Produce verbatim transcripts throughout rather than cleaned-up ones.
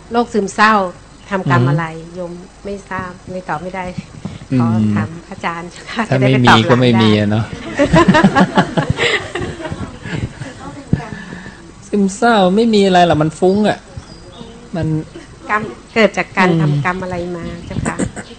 โรคซึมเศร้าทำกรรมอะไรโยมไม่ทราบไม่ตอบไม่ได้ขอถามอาจารย์ถ้าไม่มีก็ไม่มีเนาะซึมเศร้าไม่มีอะไรหรอกมันฟุ้งอ่ะมันกรรมเกิดจากการทำกรรมอะไรมาเจ้าค่ะ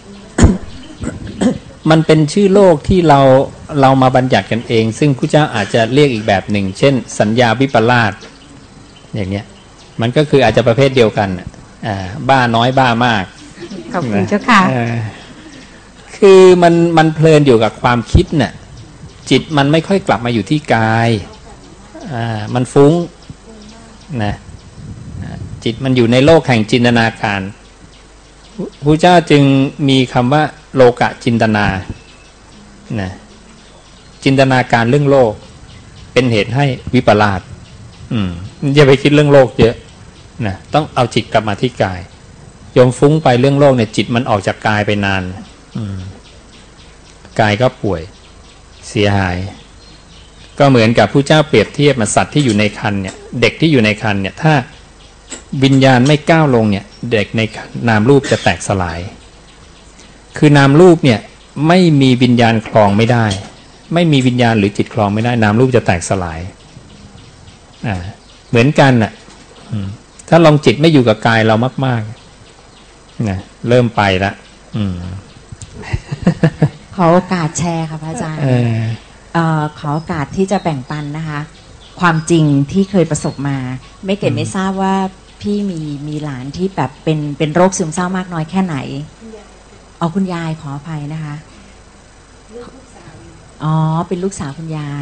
มันเป็นชื่อโลกที่เราเรามาบัญญัติกันเองซึ่งพระเจ้าอาจจะเรียกอีกแบบหนึ่งเช่นสัญญาวิปลาสอย่างเงี้ยมันก็คืออาจจะประเภทเดียวกันอ่าบ้าน้อยบ้ามากขอบคุณเจ้าค่ะคือมันมันเพลินอยู่กับความคิดน่ะจิตมันไม่ค่อยกลับมาอยู่ที่กายอ่ามันฟุ้งนะจิตมันอยู่ในโลกแห่งจินตนาการพระเจ้าจึงมีคำว่าโลกะจินตนานะจินตนาการเรื่องโลกเป็นเหตุให้วิปลาสอืมอย่าไปคิดเรื่องโลกเยอะนะต้องเอาจิตกลับมาที่กายโยมฟุ้งไปเรื่องโลกเนี่ยจิตมันออกจากกายไปนานอืมกายก็ป่วยเสียหายก็เหมือนกับพระเจ้าเปรียบเทียบมาสัตว์ที่อยู่ในครรภ์เนี่ยเด็กที่อยู่ในครรภ์เนี่ยถ้าวิญญาณไม่ก้าวลงเนี่ยเด็กในนามรูปจะแตกสลายคือนามรูปเนี่ยไม่มีวิญญาณครองไม่ได้ไม่มีวิญญาณหรือจิตครองไม่ได้นามรูปจะแตกสลายอ่าเหมือนกันน่ะถ้าลองจิตไม่อยู่กับกายเรามากๆนะเริ่มไปละอืมขอโอกาสแชร์ค่ะพระอาจารย์เอ่อขอโอกาสที่จะแบ่งปันนะคะความจริงที่เคยประสบมาไม่เก็บไม่ทราบว่าพี่มีมีหลานที่แบบเป็นเป็นโรคซึมเศร้ามากน้อยแค่ไหนเอาคุณยายขออภัยนะคะอ๋อเป็นลูกสาวคุณยาย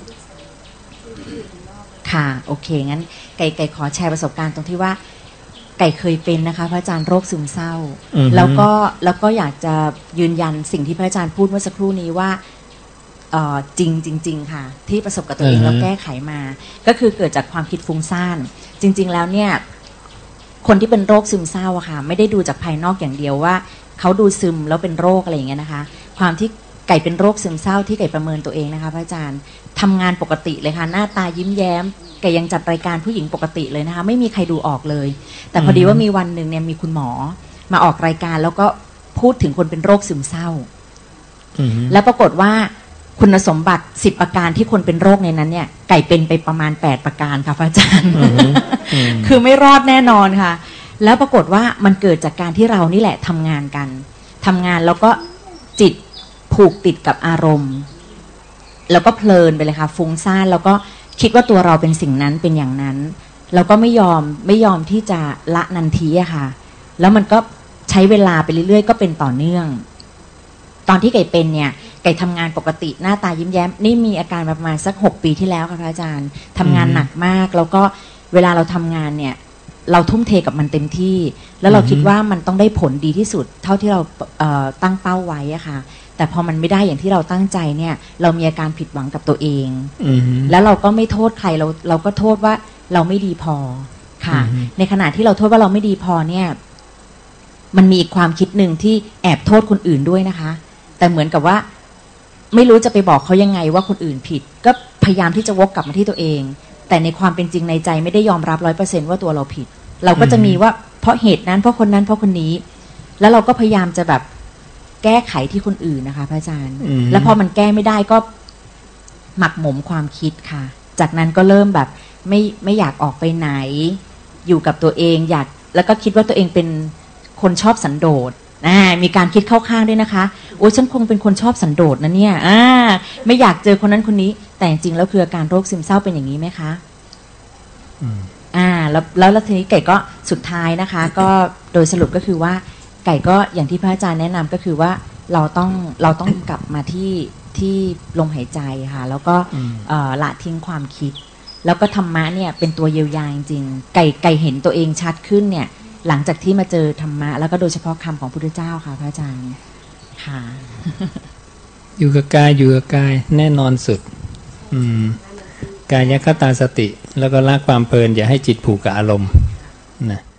ค่ะโอเคงั้นไก่ไก่ขอแชร์ประสบการณ์ตรงที่ว่าไก่เคยเป็นนะคะพระอาจารย์โรคซึมเศร้าแล้วก็แล้วก็อยากจะยืนยันสิ่งที่พระอาจารย์พูดเมื่อสักครู่นี้ว่าเอ่อจริงจริงๆค่ะที่ประสบกับตัวเองแล้วแก้ไขมาก็คือเกิดจากความคิดฟุ้งซ่านจริงๆแล้วเนี่ยคนที่เป็นโรคซึมเศร้าอะค่ะไม่ได้ดูจากภายนอกอย่างเดียวว่าเขาดูซึมแล้วเป็นโรคอะไรอย่างเงี้ยนะคะความที่ไก่เป็นโรคซึมเศร้าที่ไก่ประเมินตัวเองนะคะพระอาจารย์ทำงานปกติเลยค่ะหน้าตายิ้มแย้มไก่ยังจัดรายการผู้หญิงปกติเลยนะคะไม่มีใครดูออกเลยแต่พอดีว่ามีวันหนึ่งเนี่ยมีคุณหมอมาออกรายการแล้วก็พูดถึงคนเป็นโรคซึมเศร้าแล้วปรากฏว่าคุณสมบัติสิบประการที่คนเป็นโรคในนั้นเนี่ยไก่เป็นไปประมาณแปดประการค่ะพระอาจารย์คือไม่รอดแน่นอนค่ะแล้วปรากฏว่ามันเกิดจากการที่เรานี่แหละทำงานกันทำงานแล้วก็จิตผูกติดกับอารมณ์แล้วก็เพลินไปเลยค่ะฟุ้งซ่านแล้วก็คิดว่าตัวเราเป็นสิ่งนั้นเป็นอย่างนั้นเราก็ไม่ยอมไม่ยอมที่จะละนันทีอะค่ะแล้วมันก็ใช้เวลาไปเรื่อยๆก็เป็นต่อเนื่องตอนที่ไก่เป็นเนี่ยไก่ทำงานปกติหน้าตายิ้มแย้มนี่มีอาการประมาณสักหกปีที่แล้วค่ะพระอาจารย์ทำงานหนักมากแล้วก็เวลาเราทำงานเนี่ยเราทุ่มเทกับมันเต็มที่แล้วเราคิดว่ามันต้องได้ผลดีที่สุดเท่าที่เราเอ่อตั้งเป้าไว้อะค่ะแต่พอมันไม่ได้อย่างที่เราตั้งใจเนี่ยเรามีอาการผิดหวังกับตัวเองแล้วเราก็ไม่โทษใครเราเราก็โทษว่าเราไม่ดีพอค่ะในขณะที่เราโทษว่าเราไม่ดีพอเนี่ยมันมีอีกความคิดหนึ่งที่แอบโทษคนอื่นด้วยนะคะแต่เหมือนกับว่าไม่รู้จะไปบอกเขายังไงว่าคนอื่นผิดก็พยายามที่จะวกกลับมาที่ตัวเองแต่ในความเป็นจริงในใจไม่ได้ยอมรับร้อยเปอร์เซ็นต์ว่าตัวเราผิดเราก็จะมีว่าเพราะเหตุนั้นเพราะคนนั้นเพราะคนนี้แล้วเราก็พยายามจะแบบแก้ไขที่คนอื่นนะคะพระอาจารย์แล้วพอมันแก้ไม่ได้ก็หมักหมมความคิดค่ะจากนั้นก็เริ่มแบบไม่ไม่อยากออกไปไหนอยู่กับตัวเองอยากแล้วก็คิดว่าตัวเองเป็นคนชอบสันโดษอ่ามีการคิดเข้าข้างด้วยนะคะโอ้ยฉันคงเป็นคนชอบสันโดษนะเนี่ยอ่าไม่อยากเจอคนนั้นคนนี้แต่จริงๆแล้วคืออาการโรคซึมเศร้าเป็นอย่างนี้ไหมคะอ่าแล้วแล้วทีนี้ไก่ก็สุดท้ายนะคะก็โดยสรุปก็คือว่าไก่ก็อย่างที่พระอาจารย์แนะนำก็คือว่าเราต้องเราต้องกลับมาที่ที่ลมหายใจค่ะแล้วก็ละทิ้งความคิดแล้วก็ธรรมะเนี่ยเป็นตัวเยียวยาจริงๆไก่ไก่เห็นตัวเองชัดขึ้นเนี่ยหลังจากที่มาเจอธรรมะแล้วก็โดยเฉพาะคำของพุทธเจ้าค่ะพระอาจารย์ค่ะอยู่กับกายอยู่กับกายแน่นอนสุดอืมกายคตาสติแล้วก็ละความเพลินอย่าให้จิตผูกกับอารมณ์นะ